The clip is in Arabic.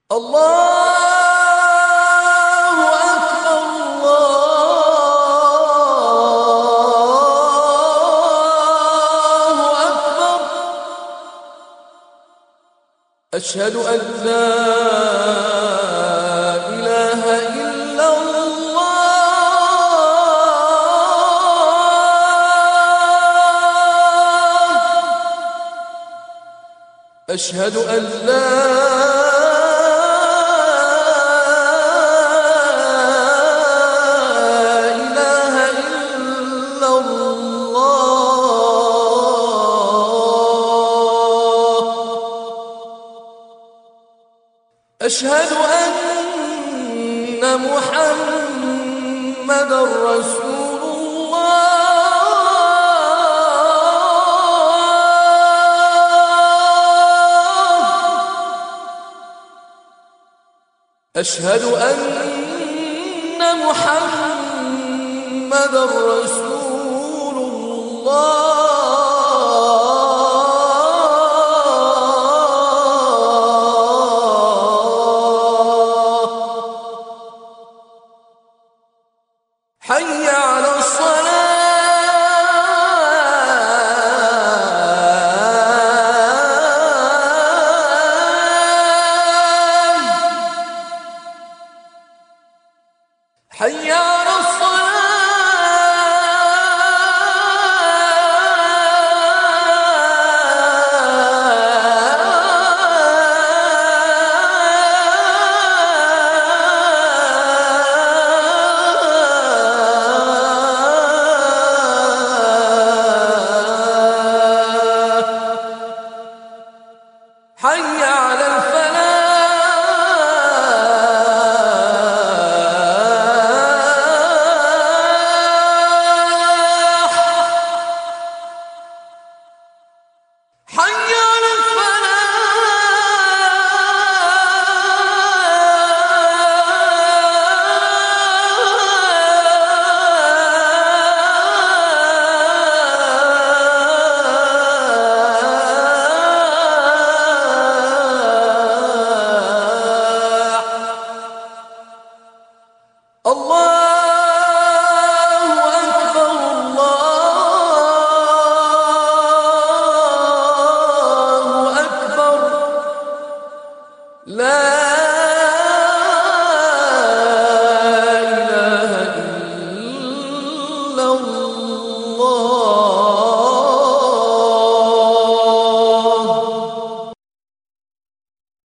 الله أكبر الله أكبر. أشهد أن لا إله إلا الله. أشهد أن لا أشهد أن محمدًا رسول الله. أشهد أن محمدًا رسول الله. حي على الصلاة. حي على حي على الفلاح. حي على الله أكبر الله أكبر. لا